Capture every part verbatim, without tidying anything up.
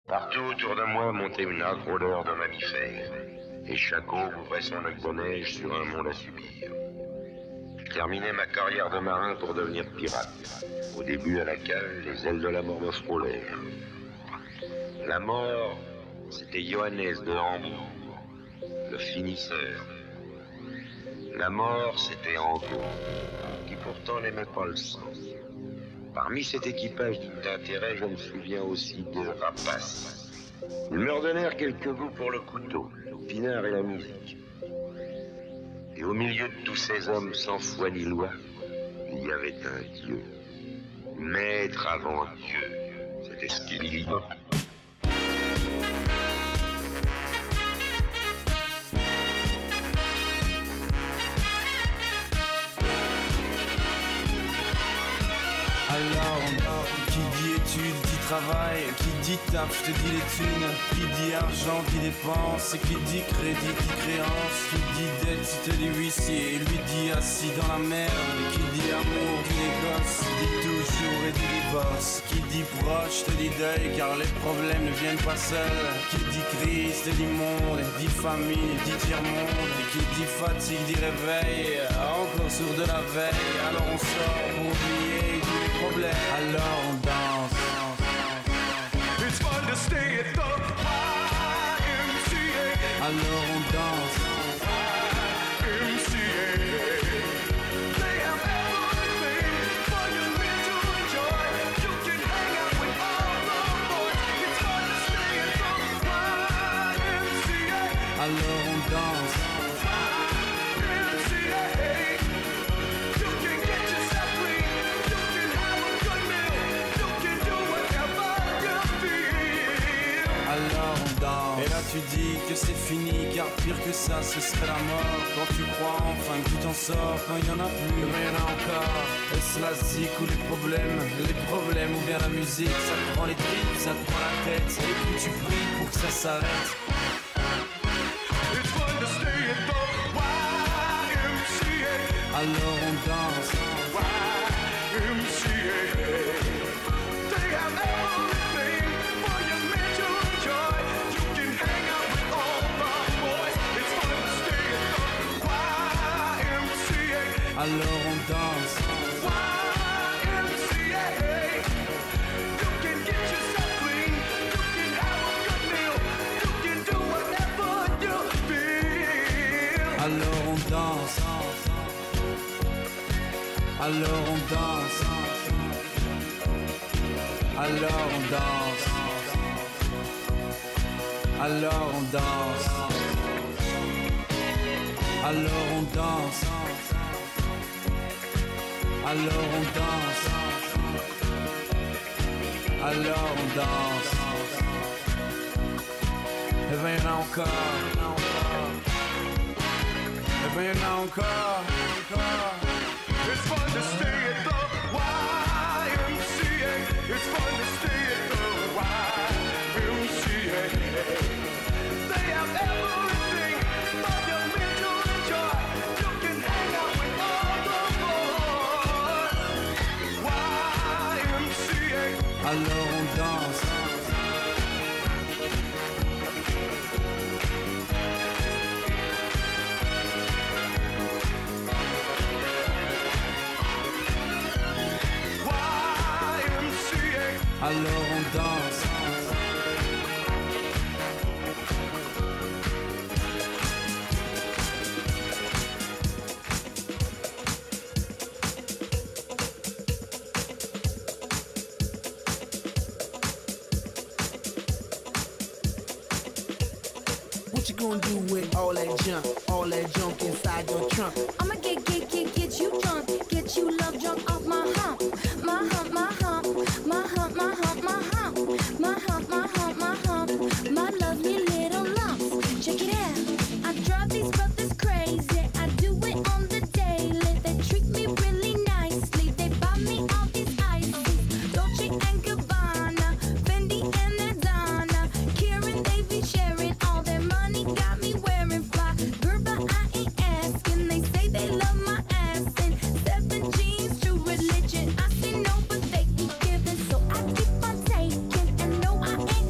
Partout autour de moi montait une âcre odeur de mammifères, et chaque eau ouvrait son lac de neige sur un monde à subir. Je terminais ma carrière de marin pour devenir pirate. Au début, à la cale, les ailes de la mort me frôlèrent. La mort, c'était Johannes de Hambourg, le finisseur. La mort, c'était Angot, qui pourtant n'aimait pas le sang. Parmi cet équipage digne d'intérêt, je me souviens aussi de Rapace. Ils me redonnèrent quelques goûts pour le couteau, le pinard et la musique. Et au milieu de tous ces hommes sans foi ni loi, il y avait un Dieu. Maître avant Dieu, c'était ce qu'il dit. Alors, qui dit études, dit travail, qui dit taf, je te dis les thunes, qui dit argent, dit dépense, et qui dit crédit, dit créance, qui dit dette, si te dit huissier, lui dit assis dans la merde, qui dit amour, dit négoce, dit toujours et dit divorce, qui dit proche, te dit deuil, car les problèmes ne viennent pas seuls, qui dit crise, te dit monde, dit famine, dit tiers-monde, et qui dit fatigue, dit réveil, encore sourd de la veille, alors on sort pour oublier tous les problèmes, alors on danse. It's fun to stay at the Y M C A. Alors on danse. Y M C A. They have everything for your men to enjoy. You can hang out with all the boys. It's fun to stay at the Y M C A. Alors on danse. Y M C A. You can get yourself clean. You can have a good meal. You can do whatever you feel. Alors on danse. Et là tu dis que c'est fini, car pire que ça ce serait la mort. Quand tu crois enfin que tu t'en sors, quand il y en a plus, mais il y en a encore. Est-ce la zik ou les problèmes, les problèmes ou bien la musique, ça te prend les tripes, ça te prend la tête, et puis tu pries pour que ça s'arrête. It's fun to stay at the Y M C A. Alors on danse. Y M C A. They have everything for your men to enjoy. You can hang out with all the boys. It's fun to stay at the Y M C A. Alors on danse. Y M C A. You can get yourself clean. You can have a good meal. You can do whatever you feel. Alors on danse. Alors on danse. Alors on danse. Alors on danse. Alors on danse. Alors on danse. Alors on danse. Et ben y'en a encore. Et ben y'en a encore. It's fun to stay at the Y M C A. It's fun to stay at the Y M C A. They have everything for your men to enjoy. You can hang out with all the boys. Y M C A. Alors on danse. Alors on danse. What you gonna do with all that junk, all that junk inside your trunk? I'ma get, get, get, get you drunk, get you love drunk off my hump, my hump, my hump, my hump, my hump, my hump, my hump, my hump, my hump, my lovely little lumps. Check it out, I drive these brothers crazy, I do it on the daily. They treat me really nicely, they buy me all these ices, Dolce and Gabbana, Fendi and Adana, Karen, they be sharing all their money, got me wearing fly. Girl, but I ain't asking, they say they love my ass and seven jeans, true religion. I say no, but they keep giving, so I keep on taking, and no, I ain't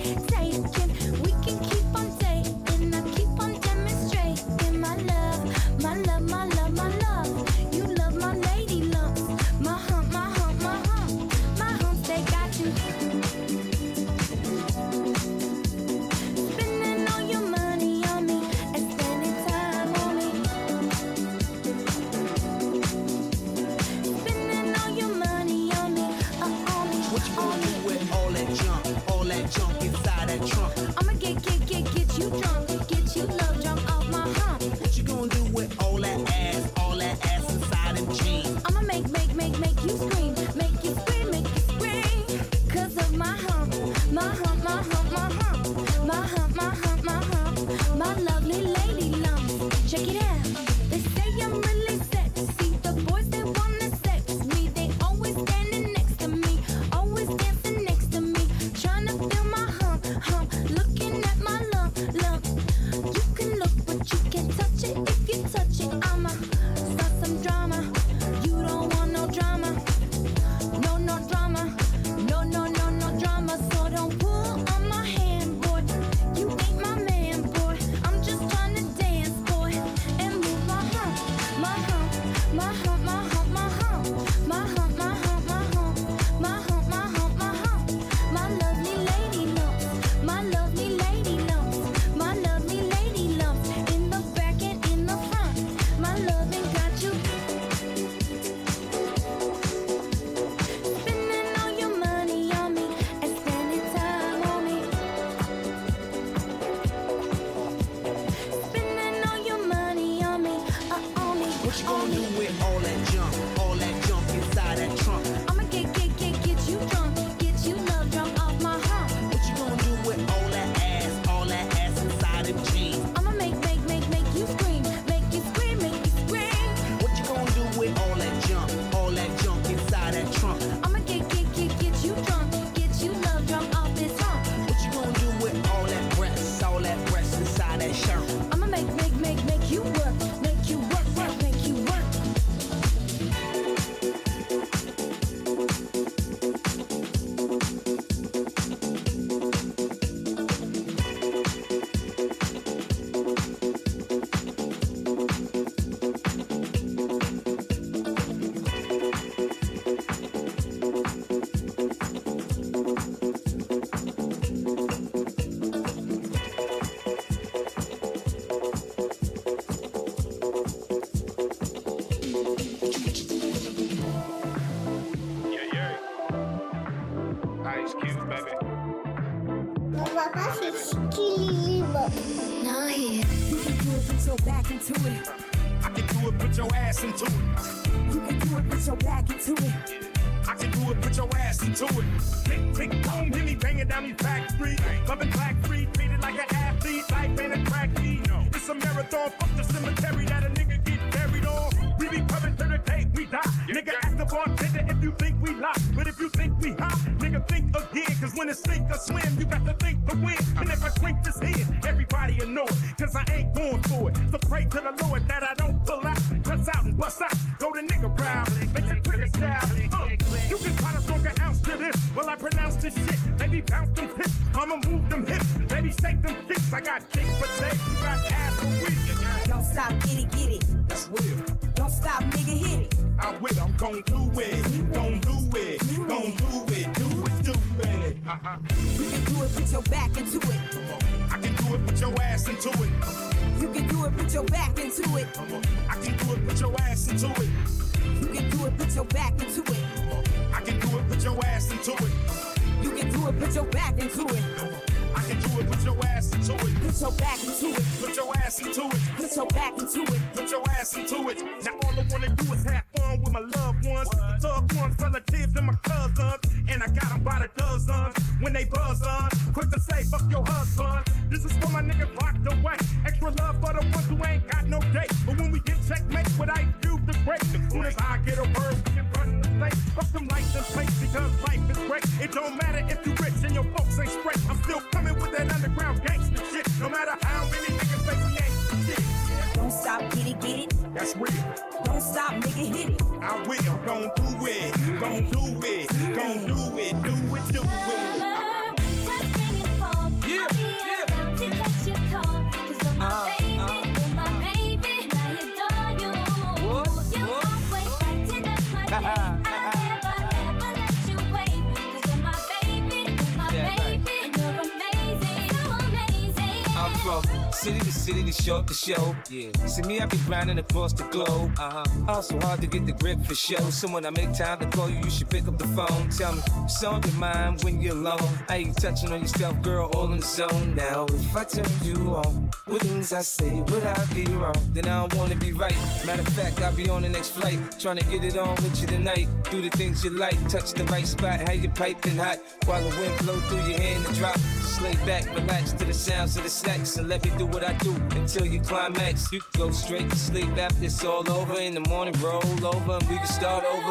inside that trunk. I'ma get, get, get, get you drunk, get you love drunk off my hump. What you gonna do with all that ass, all that ass inside them jeans? I'ma make, make, make, make you scream, make you scream, make you scream. Cause of my hump, my hump, my hump, my hump, my hump, my hump, my hump, my lovely lady lumps. Check it out. They say I'm really sexy. The boys they wanna sex me. They always standing next to me, always dancing next to me, trying to feel my hump, hump, looking at my lump, lump. You can look, but you can't touch it. If you touch it, I'ma start some drama. You don't want no drama, no, no drama, no, no, no, no drama. So don't pull on my hand, boy. You ain't my man, boy. I'm just trying to dance, boy, and move my hump, my hump, my hump, my hump, my hump, my hump, my hump, my hump, my hump, my hump, my hump. My lovely lady lumps, my lovely lady lumps, my lovely lady lumps in the back and in the front. My loving got you spending all your money on me and spending time on me. Spending all your money on me, uh, on me, What you on gonna me. do with all that junk, all that junk inside that trunk? I'ma get, get, get, get you drunk, get you love drunk off my hump. What you gonna do with all that ass, all that ass inside them jeans? I'ma make, make, make, make you scream, make you scream, make you scream. What you gonna do with all that junk, all that junk inside that trunk? I'ma get, get, get, get you drunk, get you love drunk off this hump. What you gonna do with all that breasts, all that breasts inside that shirt? I'ma make, make, make, make you work, make you work, work, make you work. Yeah, yeah. Ice Cube, baby. Papa, c'est qui libre. Now here, You can do it, put your back into it. I can do it, put your ass into it. You can do it, put your back into it. I can do it, put your ass into it. Tick, tick, boom, hit me banging down these back streets. Loving black free, treated like an athlete. Life ain't a track meet. It's a marathon, fuck the cemetery that a nigga get buried on. We be coming to the day we die. Nigga, ask the bartender if you think we lie. But if you think we hot, nigga, think again. Cause when it's sink or swim, you got to think to win. And if I drink this here, everybody will know it. Cause I ain't going for it. So pray to the Lord that I don't pull out. Cuss out and bust out. Go to nigga round. Make it quicker style. Uh, you can try to smoke an ounce to this. Well, I pronounce this shit. Baby, bounce them hips. I'ma move them hips. Baby, shake them kicks. I got kicks for days. You got ass for weeks. Don't stop, get it, get it. That's real. Don't stop, nigga, hit it. I will, I'm gon' do it, gon' do it, gon' do it, do it, do it. Uh-huh. You can do it, put your back into it. I can do it, put your ass into it. You can do it, put your back into it. I can do it, put your ass into it. You can do it, put your back into it. I can do it, put your ass into it. You can do it, put your back into it. I can do it, put your ass into it. Put your back into it. Put your ass into it. Put your back into it. Put your ass into it. Now all I wanna do is have fun with my loved ones, the thug ones, relatives, and my cousins. And I got them by the dozens when they buzz on. Quick to say, fuck your husband. This is for my niggas locked away. Extra love for the ones who ain't got no date. But when we get checkmate, what I do the break. As soon as I get a word, we can run the state. Fuck them lights and place because life is great. It don't matter if you rich and your folks ain't straight. I'm still coming with that underground gangster shit. No matter how many niggas say we ain't shit. Don't stop, get it, get it. That's real. Don't stop, nigga, hit it. I will, gon' do it, gon' do it, gon' do it, do it, do it. Yeah, yeah. Uh, uh. City to city, to show to show. Yeah. See me, I be grinding across the globe. Uh-huh. Also hard to get the grip for show. So when I make time to call you, you should pick up the phone. Tell me, what's on your mind when you're alone? I ain't touching on yourself, girl, all in the zone. Now, if I turn you on, what things I say, would I be wrong? Then I don't wanna be right. Matter of fact, I'll be on the next flight. Trying to get it on with you tonight. Do the things you like, touch the right spot, have you piping hot. While the wind blow through your hair and the drop. Just lay back, relax to the sounds of the sax. And let me do what I do until you climax. You can go straight to sleep after it's all over. In the morning, roll over and we can start over.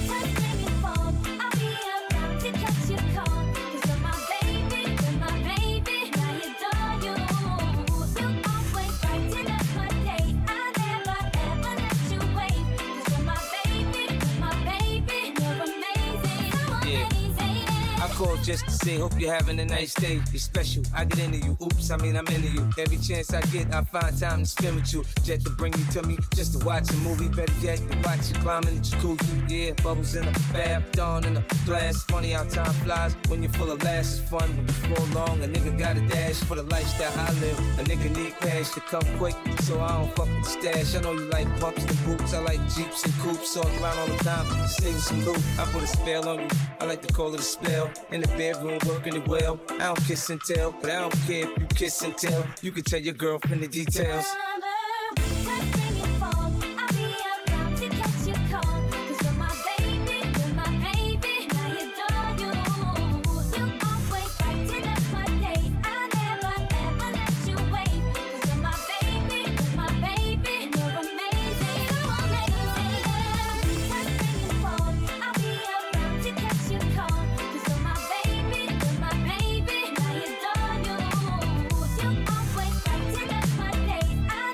Called just to say, hope you're having a nice day. You're special, I get into you. Oops, I mean I'm into you. Every chance I get, I find time to spend with you. Jet to bring you to me, just to watch a movie. Better yet, to watch you climbing the jacuzzi. Yeah, bubbles in the bath, dawn in the glass. Funny how time flies when you're full of laughs. It's fun, but before long, a nigga got a dash for the lifestyle I live. A nigga need cash to come quick, so I don't fuck with the stash. I know you like bumps and boots, I like jeeps and coupes. All around all the time, sing some loot. I put a spell on you, I like to call it a spell. In the bedroom, working it well. I don't kiss and tell, but I don't care if you kiss and tell. You can tell your girlfriend the details. I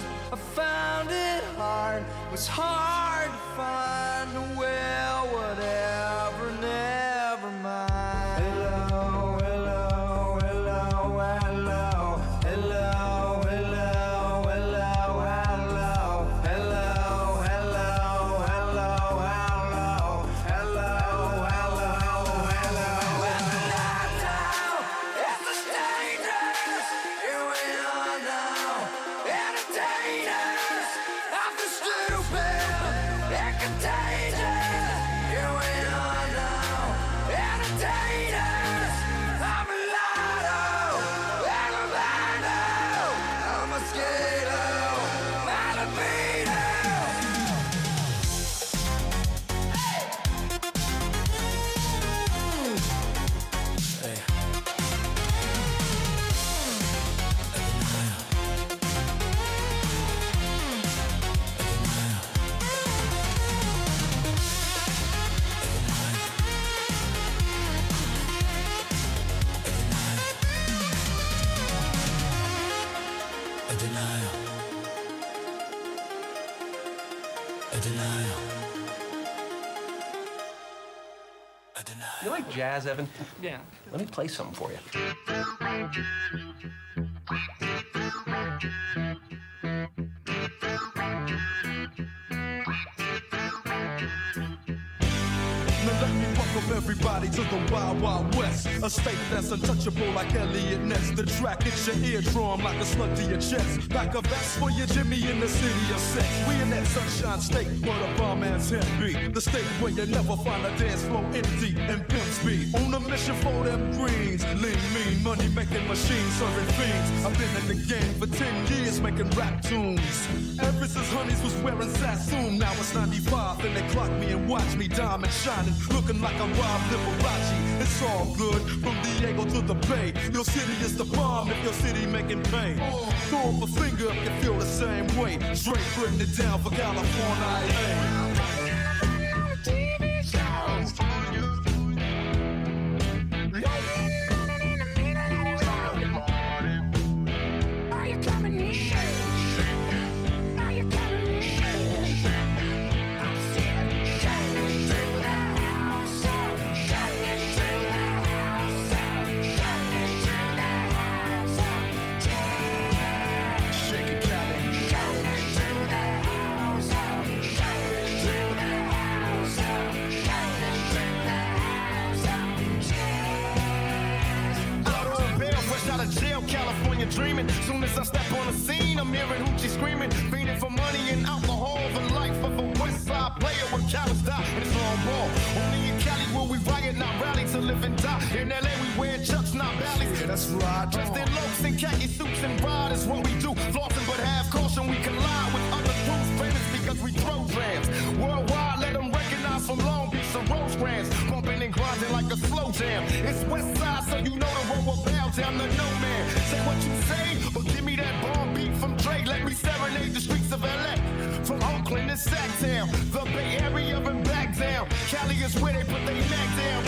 I found it hard, was hard to find. Well, whatever, never mind. Hello, hello, hello, hello, hello, hello, hello, hello, hello, hello, hello, hello, hello, hello, hello. At the night time, it's the strangers. Here we are now, entertainers of the stupid and contagious. Here we are now, entertainers of mulatto and albino, a mosquito, Malamino. You like jazz, Evan? Yeah. Let me play something for you. Now let me welcome everybody to the Wild Wild West, a state that's untouchable like Elliot Ness. The track hits your eardrum like a slug to your chest. Like a vest for your Jimmy in the city of sex. We in that sunshine state where the bomb man's hemp be. The state where you never find a dance floor empty and pimp speed. On a mission for them greens, lean mean, money making machines serving fiends. I've been in the game for ten years making rap tunes. Ever since Honeys was wearing Sassoon, now it's ninety-five and they clock me and watch me diamond shining, looking like I'm Rob Liberace. It's all good from Diego to the Bay. Your city is the bomb if your city making pain. Throw up a finger if you feel the same way. Straight putting it down for California. California dreaming. Soon as I step on the scene, I'm hearing hoochie screaming, fiending for money and alcohol. The life of a West Side player when cowards die, and it's long ball. Only in Cali will we riot, not rally to live and die. In L A we wear chucks, not valleys. Yeah, that's right. Dressed in loafs and khaki suits and ride is what we do. Flossing, but have caution, we collide with other crews. Famous because we throw drams. Worldwide, let them recognize from Long Beach to Rosecrans. Bumping and grinding like a slow jam. It's West Side, so you know the road will bow down to no man. Say what you say, but give me that bomb beat from Dre. Let me serenade the streets of L A. From Oakland to Sacktown, the Bay Area and back down. Cali is where they put their neck down.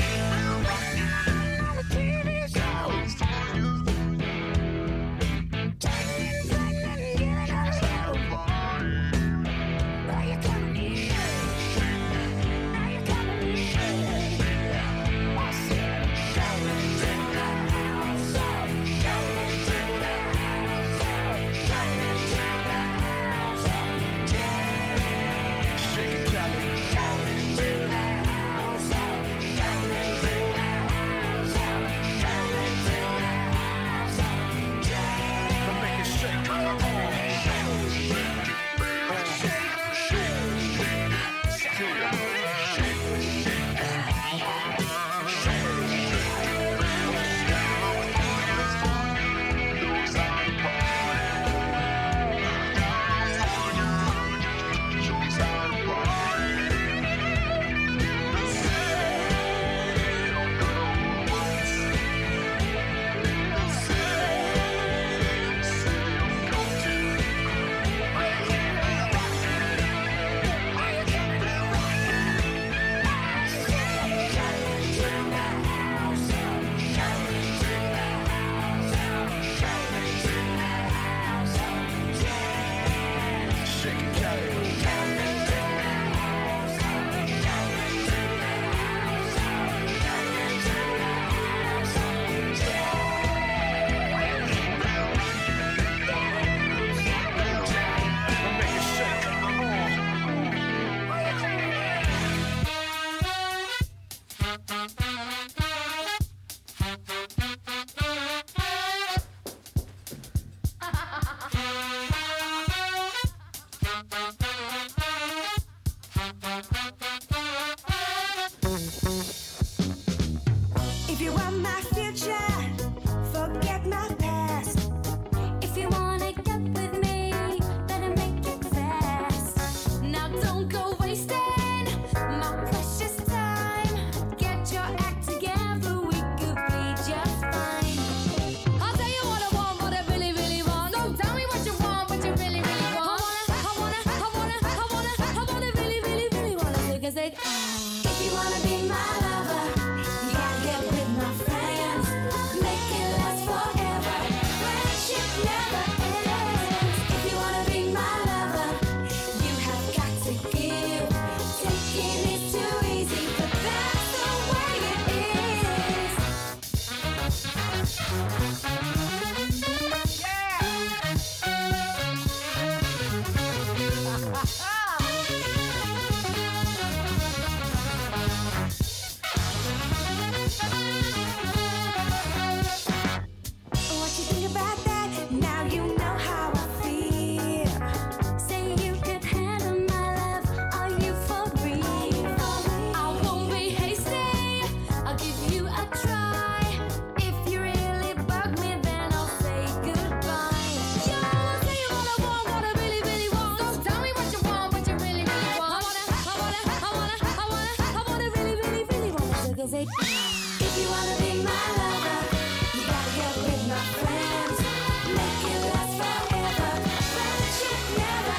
say, if you wanna be my lover, you gotta get with my friends. Make it last forever. Friendship never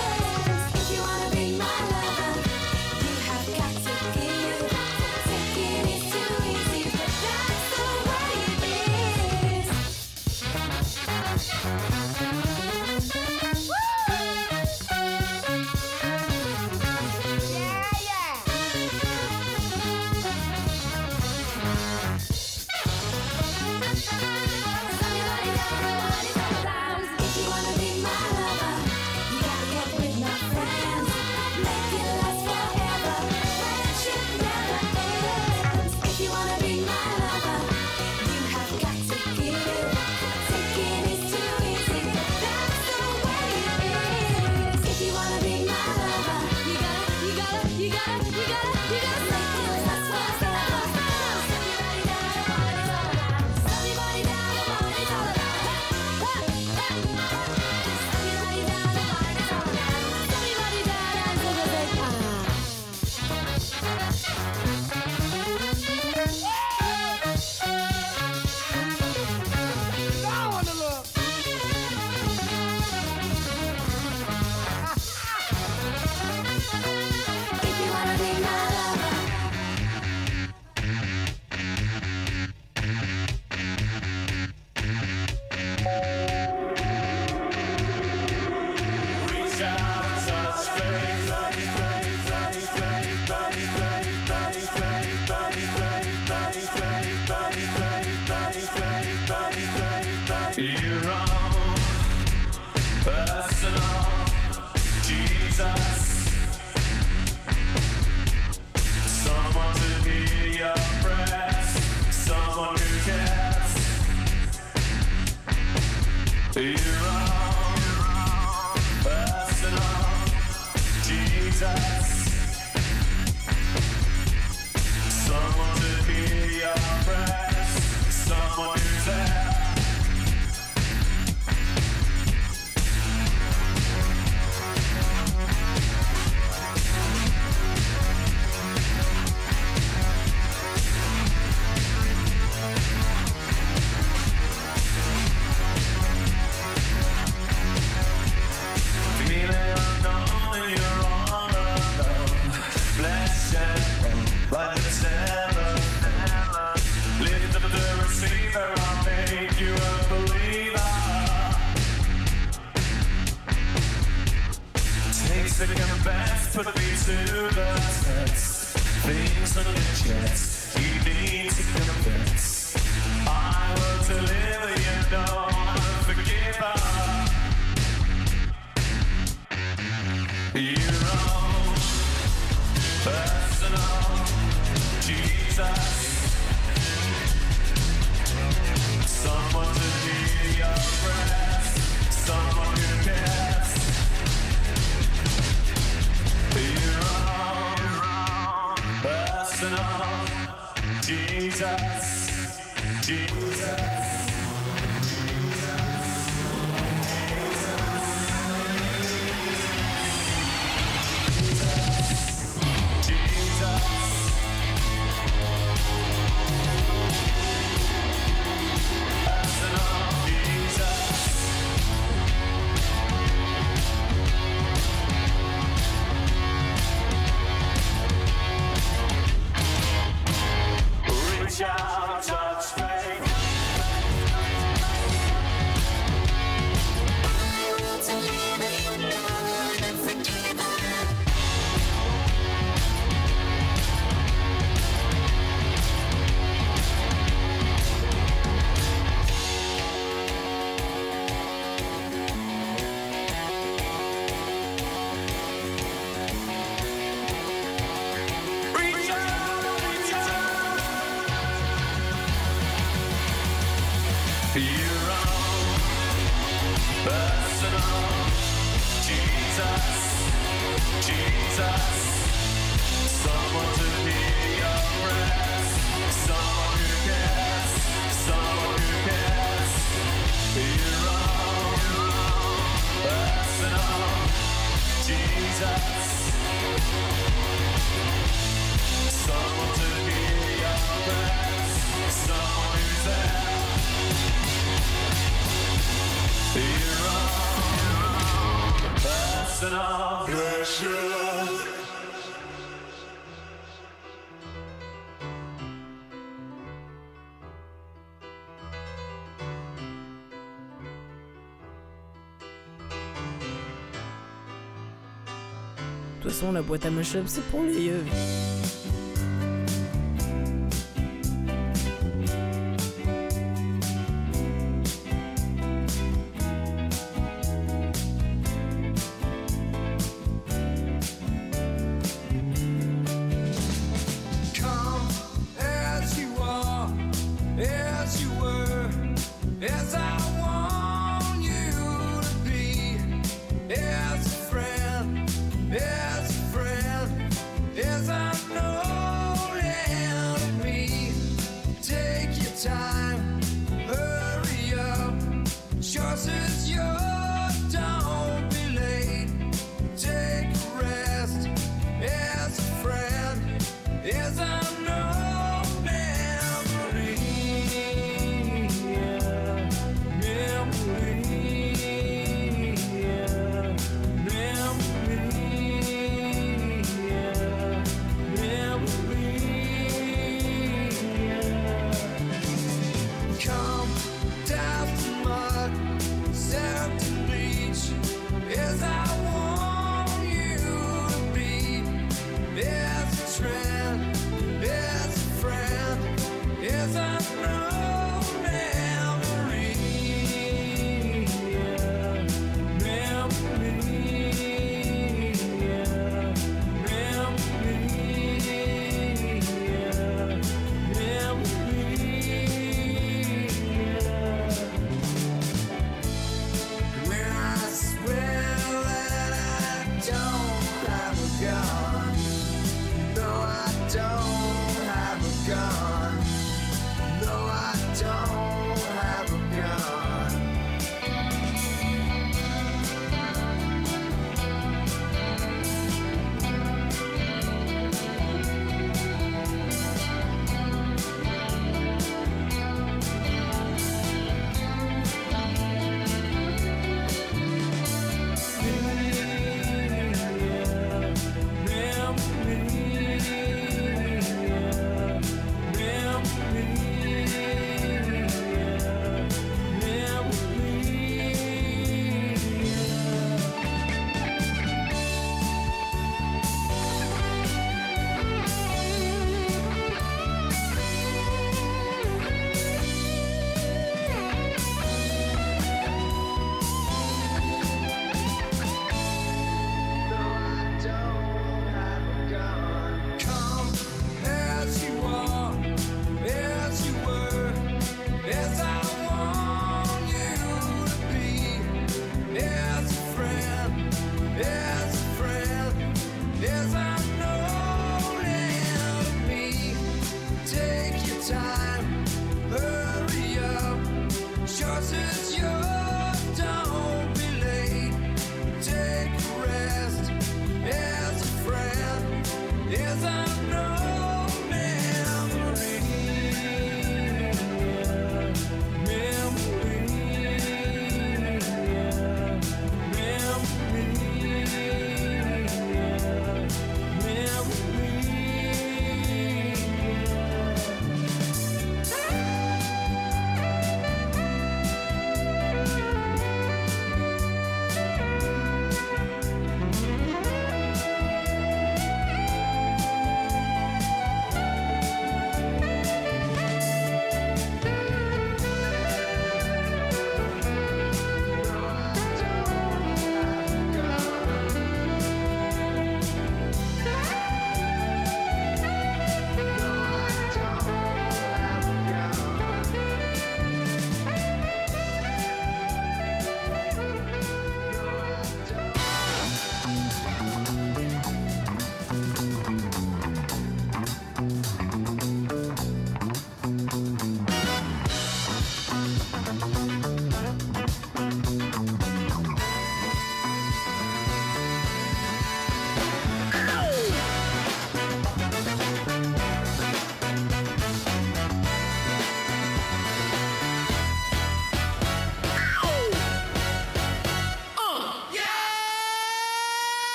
ends. If you wanna be my lover, you have got to give. Taking is too easy, but that's the way it is. Someone to hear your De toute façon, la boîte à mashup, c'est pour les yeux. Memory, memory.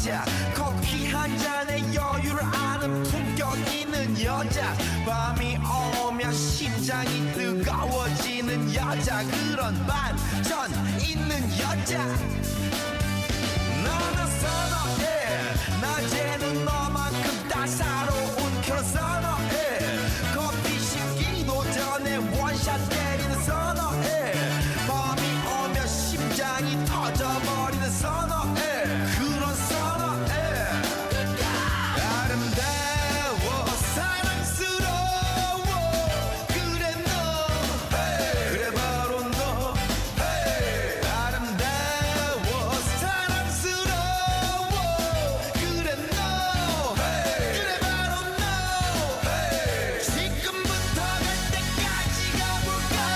여자 커피 한 잔에 여유를 아는 품격 있는 여자 밤이 오면 심장이 뜨거워지는 여자 그런 반전 있는 여자 나는 선어해 낮에는 너만큼 따사로운 그런 선어해 커피 식기도 전에 원샷 때리는 선어해 밤이 오면 심장이 터져버리는 선어해 그런 선어해 아름다워 사랑스러워 그래 너 그래 바로 너 아름다워 사랑스러워 그래 너 그래 바로 너 지금부터 갈 때까지 가볼까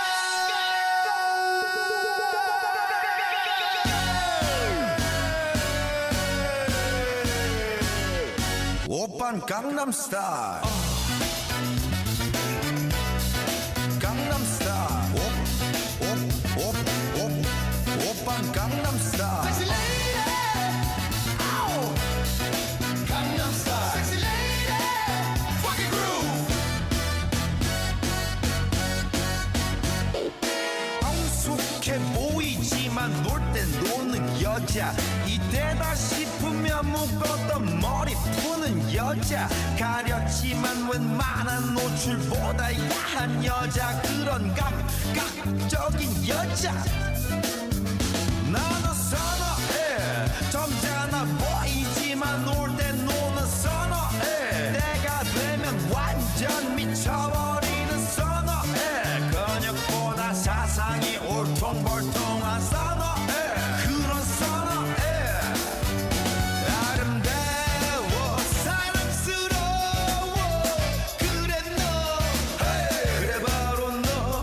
오빤 강남스타일 강남스타일 오오오오 오빤 강남스타일 Sexy lady 아우 강남스타일 Sexy lady Fuck it groove 성숙해 보이지만 놀 땐 노는 여자 이때다 싶으면 묶었던 머리 푸는 여자 가렸지만 웬만한 노출보다 야한 여자 그런 감각적인 여자 나도 선어해 점잖아 보이지만 놀 땐 노는 선어해 내가 되면 완전 미쳐버리는 선어해 근육보다 사상이 울퉁불퉁한 선어해 그런 선어해 아름다워 사랑스러워 그래 너 그래 바로 너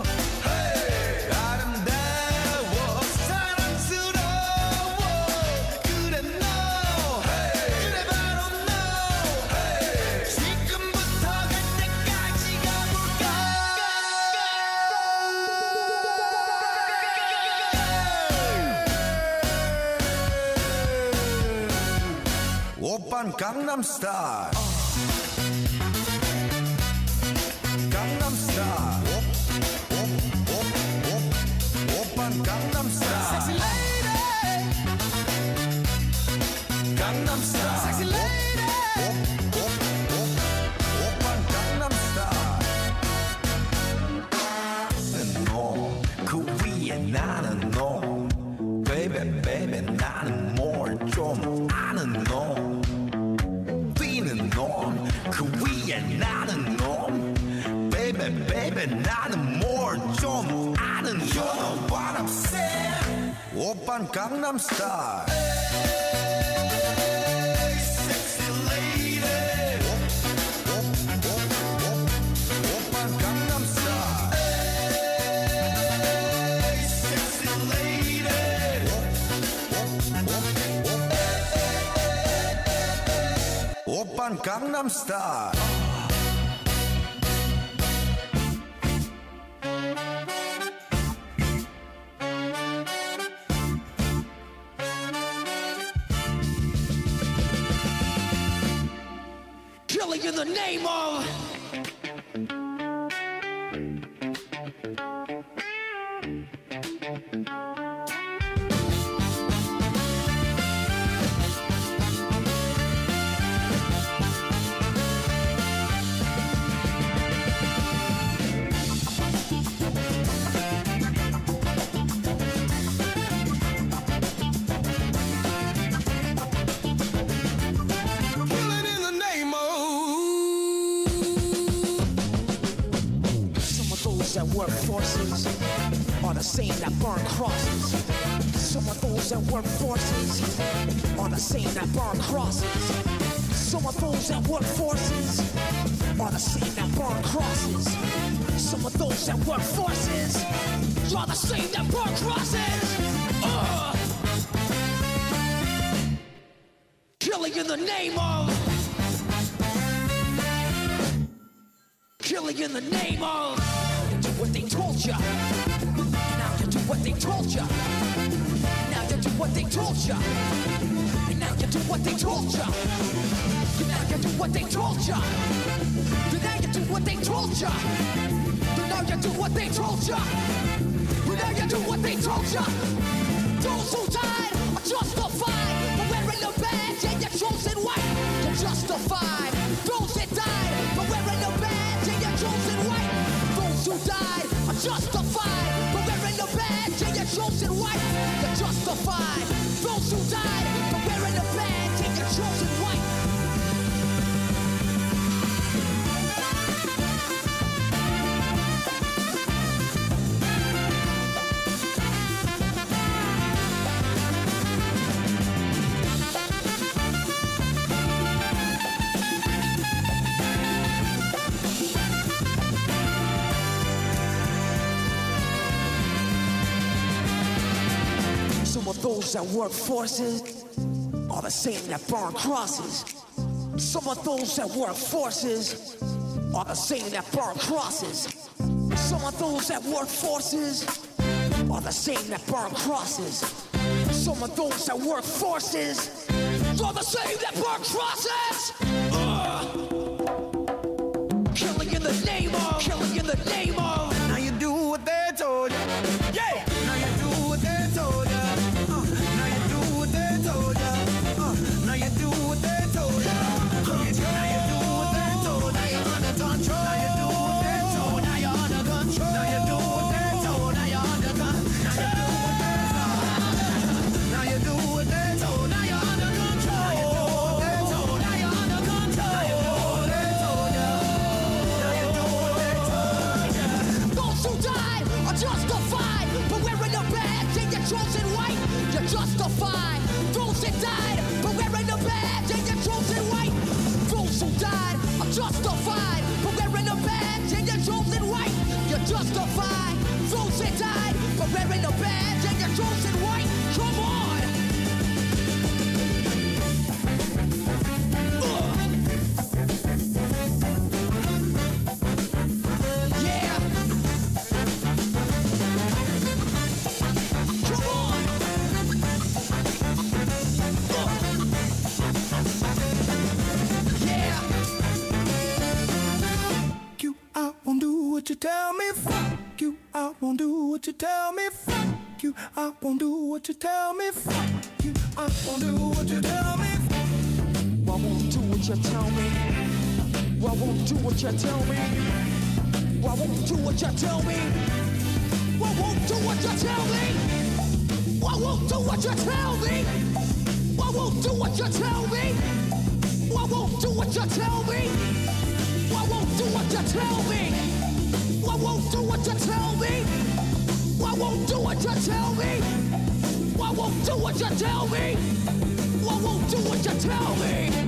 아름다워 사랑스러워 그래 너 그래 바로 너 지금부터 갈 때까지 가볼까 오빤 강남스타일 강남스타일 오오오오 오빤 강남스타일 Sexy lady 강남스타일 Sexy lady 오오오오 오빤 강남스타일 나는 너 그 위에 나는 너 Baby baby 나는 뭘 좀 아는 놈 뛰는 놈 그 위에 나는 놈 Baby baby 나는 뭘 좀 아는 You know what I'm saying 오빤 강남스타일 Sexy lady 오, 오, 오, 오, 오빤 강남스타일 Sexy lady 오빤 강남스타일 Killing in the name of that work forces are the same that burn crosses. Some of those that work forces are the same that burn crosses. Some of those that work forces are the same that burn crosses. Some of those that work forces are the same that burn crosses. Uh. Killing in the name of. Killing in the name of. Do what they told ya. Now you do what they told ya. Now you do what they told ya. And now you do what they told ya. Deny you do what they told ya. Deny you do what they told ya. Deny you do what they told ya. Deny you do what they told ya. Those who died are justified for wearing the badge and your chosen white. You're justified. Those that died for wearing the badge and your chosen white. Those who died are justified for wearing the badge and your chosen white. You're justified. Those who died for wearing the badge and your chosen white. Those that work forces are the same that burn crosses. Some of those that work forces are the same that burn crosses. Some of those that work forces are the same that burn crosses. Some of those that work forces are the same that burn crosses. Uh. Killing in the name of, killing in the name of. Now you do what they told you. Yeah. Now you do what they told you. Now you do what they told you. Now you do what they told. Now you're under control. Now you do what they told. Now you're under control. Now you do what they told. Now you're under control. Now you do what they told. Now you're under control. Now you do what they told. Now you're under control. Now you do what they told. Now you do what they told. Those who died are justified for wearing the badge and your chosen white. You're justified. Those that died for wearing the badge and your chosen white. Those who died are justified for wearing the badge and your chosen white. You're justified. Those that died for wearing the badge and your chosen white. Come on. Uh. Yeah. Come on. Won't do what you tell me, fuck you. I won't do what you tell me, fuck you. I won't do what you tell me, fuck you. I won't do what you tell me. I won't do what you tell me. I won't do what you tell me. I won't do what you tell me. I won't do what you tell me. I won't do what you tell me. I won't do what you tell me. I won't do what you tell me. I won't do what you tell me. I won't do what you tell me. I won't do what you tell me. I won't do what you tell me. I won't do what you tell me.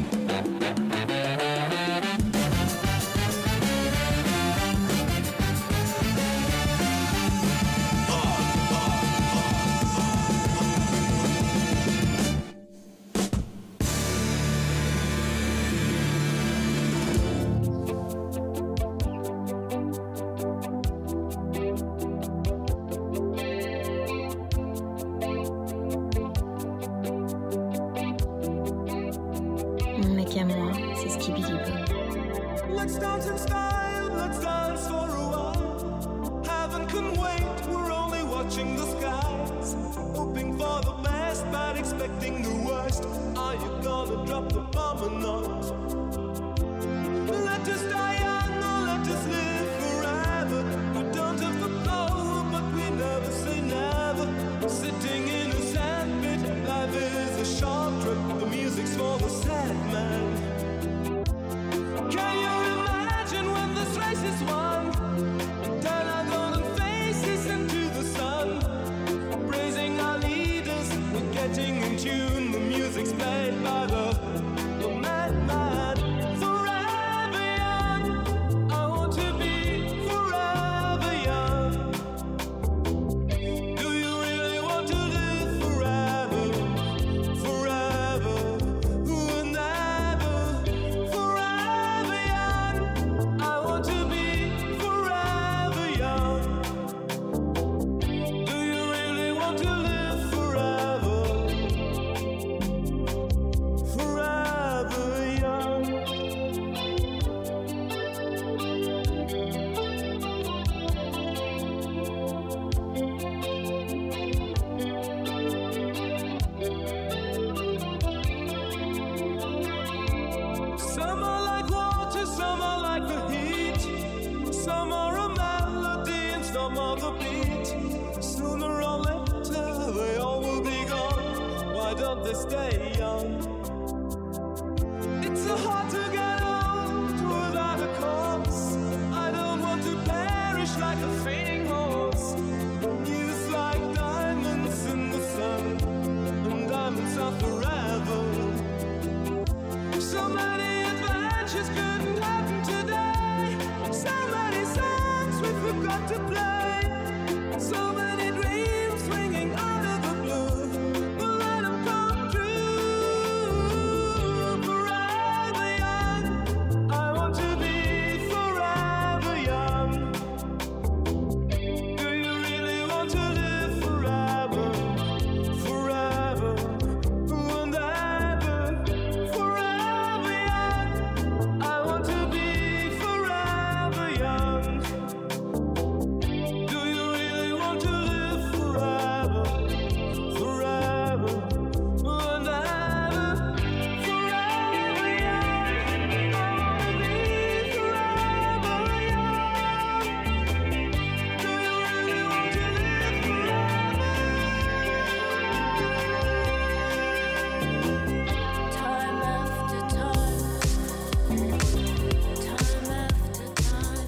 Let's dance in style, let's dance for a while. Heaven can wait, we're only watching the skies. Hoping for the best, but expecting the worst. Are you gonna drop the bomb or not? Let us die young or let us live forever. We don't have the power, but we never say never. Sitting in a sandpit, life is a short trip. The music's for the sad man. Can you imagine when this race is won? Turn our golden faces into the sun. Praising our leaders, we're getting in tune. The music's played by the rhythm of the beat. Sooner or later, they all will be gone. Why don't they stay young? It's so hard to get old without a cause. I don't want to perish like a fading horse. Youth like diamonds in the sun, and diamonds are forever. So many adventures couldn't happen today. So many songs we forgot to play. So many dreams swinging out of the blue. We'll let them come true. Forever young, I want to be forever young. Do you really want to live forever? Forever and ever. Forever young, I want to be forever young. Do you really want to live forever? Forever and ever. Forever young, I want to be forever young. Do you really want to live forever? Time after time, time after time.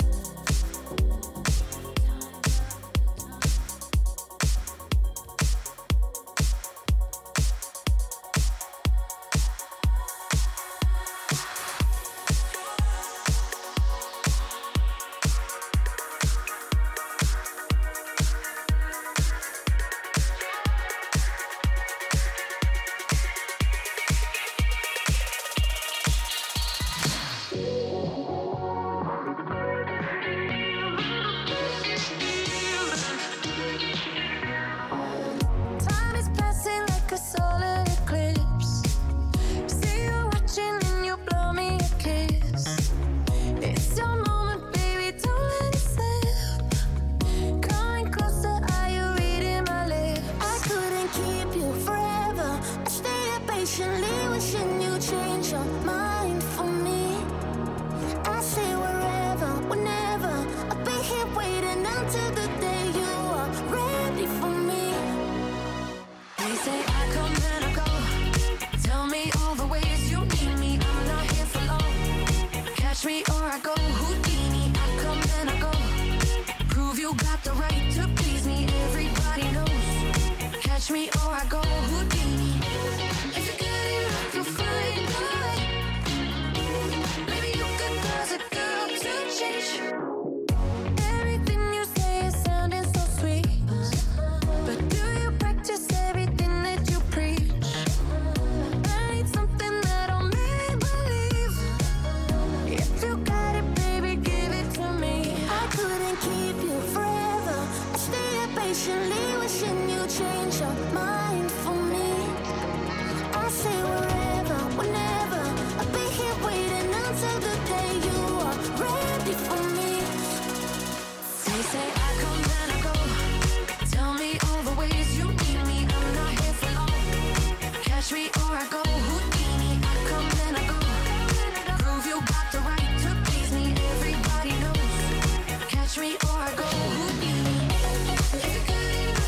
Time is passing like a solar eclipse. See you watching and you blow me a kiss. It's your moment, baby, don't let it slip. Coming closer, are you reading my lips? I couldn't keep you forever. I stayed patiently wishing you change your mind for me. I say wherever, whenever, I'll be here waiting until the day you are ready for me. They say I come and I go. Tell me all the ways you need me. I'm not here for long. Catch me or I go Houdini. I come and I go. Prove you got the right to please me. Everybody knows. Catch me or I go Houdini. If you get enough, you'll find the way. Maybe you could cause a girl to change. Everything you say is sounding so sweet. But do you practice everything that you preach? I need something that'll make me believe. If you got it, baby, give it to me. I couldn't keep you forever. I stayed patiently wishing you change your mind for me. I say wherever, whenever, I'll be here waiting until the day you are ready for me. They say I come and I go. Tell me all the ways you need me. I'm not here for long. Catch me or I go Houdini. I come and I go. Prove you got the right to please me. Everybody knows. Catch me or I go Houdini. If you got it,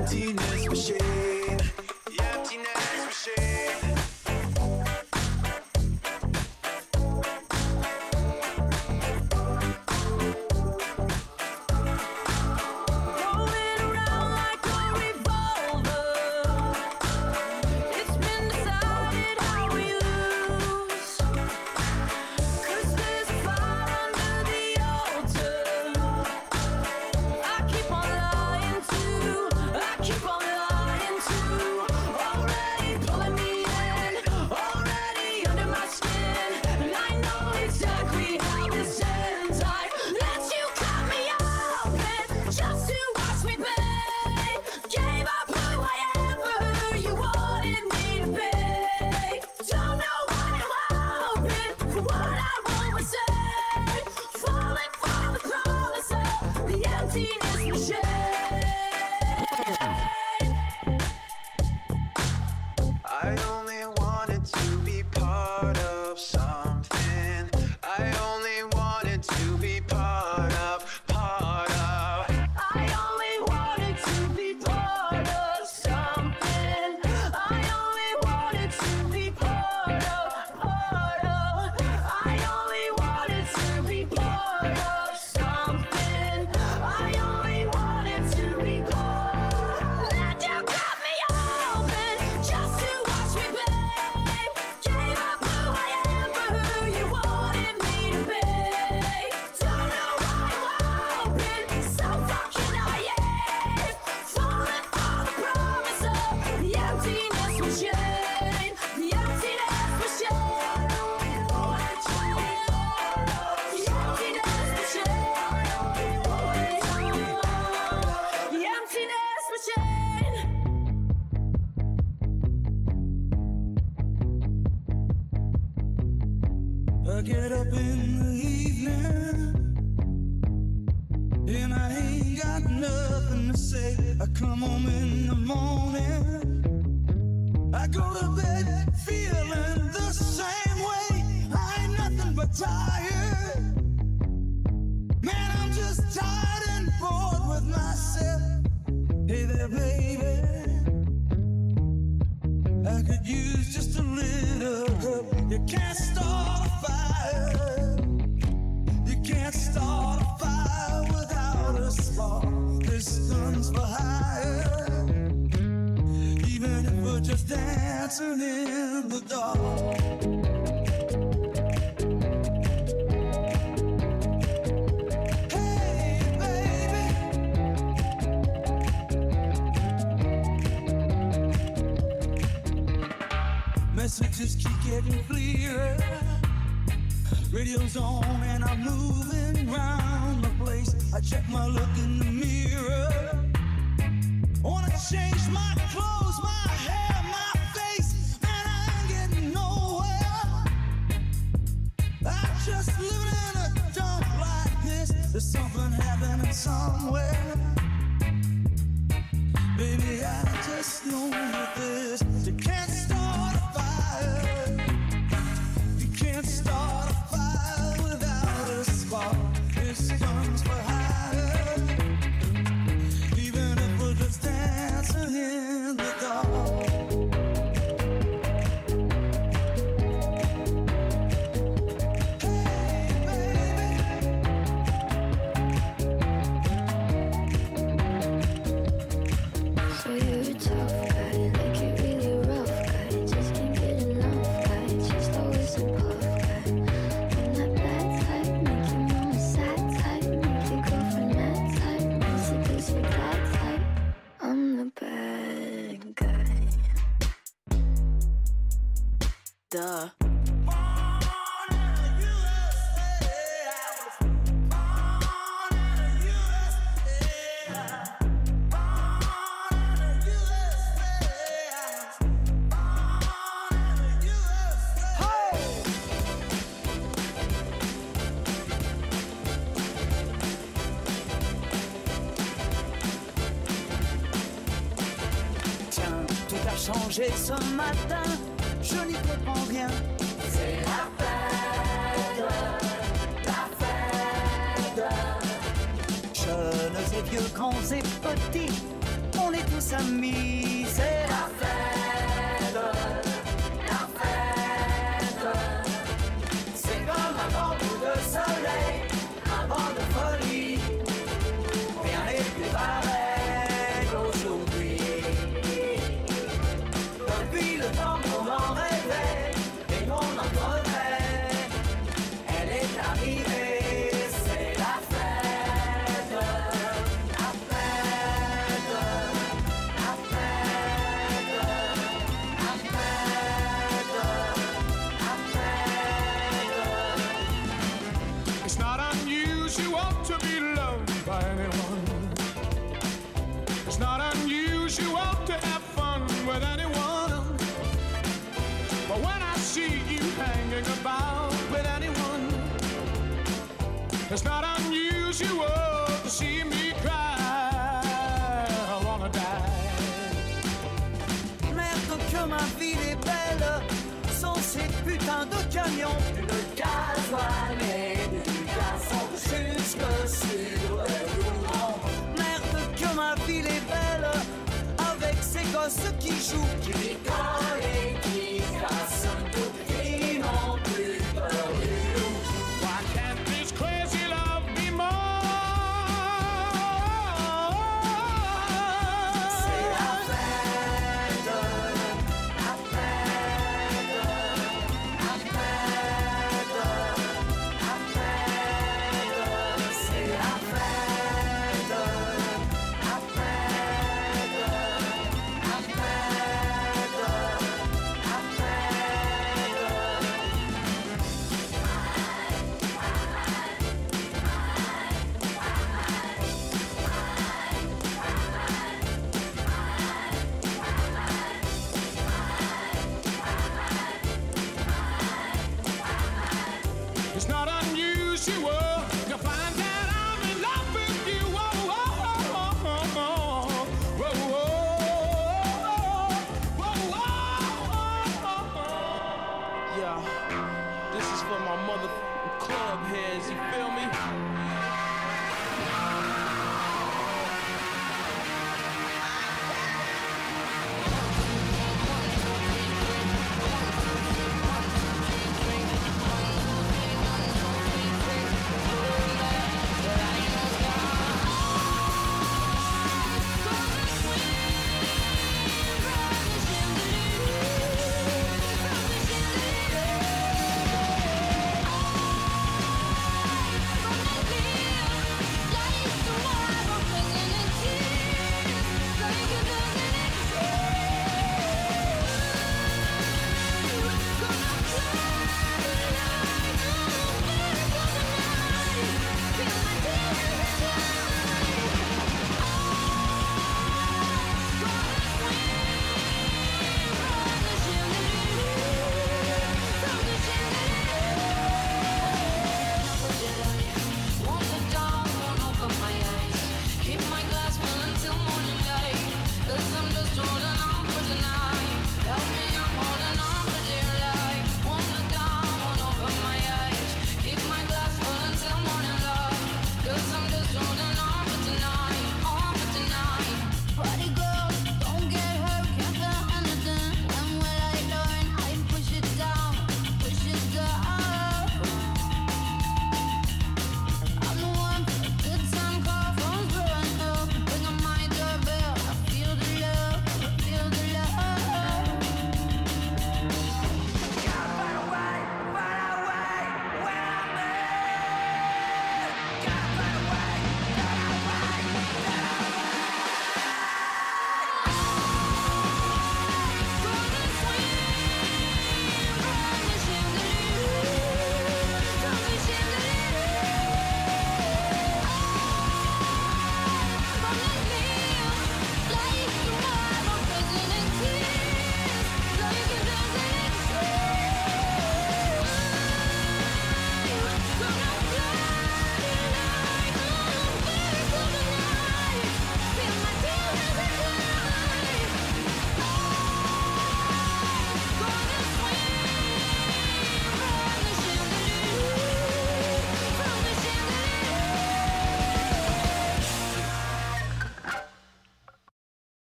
emptiness machine. The emptiness machine. I get up in the evening and I ain't got nothing to say. I come home in the morning, I go to bed feeling the same way. I ain't nothing but tired. Man, I'm just tired and bored with myself. Hey there, baby, I could use just a little help. You can't start a fire. You can't start a fire without a spark. This gun's for hire. Even if we're just dancing in the dark. Messages keep getting clearer. Radio's on and I'm moving round the place. I check my look in the mirror. Wanna change my clothes, my hair, my face, and I ain't getting nowhere. I'm just living in a dump like this. There's something happening somewhere. Baby, I just know that this. You can't start a fire. You can't start a fire without a spark. This comes for hire. Even if we're just dancing in the dark. Duh. Tiens, tout a changé ce matin. Je n'y comprends rien. C'est la fête, la fête. Jeunes et vieux, grands et petits, on est tous amis, c'est la fête, la fête. C'est comme un grand coup de soleil, un vent de folie, rien n'est plus pareil aujourd'hui. Depuis le temps qu'on en rêvait et qu'on en crevait, elle est arrivée, c'est la fête, la fête, la fête, la fête, la fête. It's not unusual to be loved by anyone. It's not unusual to have fun with anyone. But when I see you hanging about with anyone, it's not unusual to see me cry. I wanna die. Merde que ma ville est belle, sans ces putains de camions. Le gasoil et du gazon jusque sur le goudron. Merde que ma ville est belle, avec ces gosses qui jouent, qui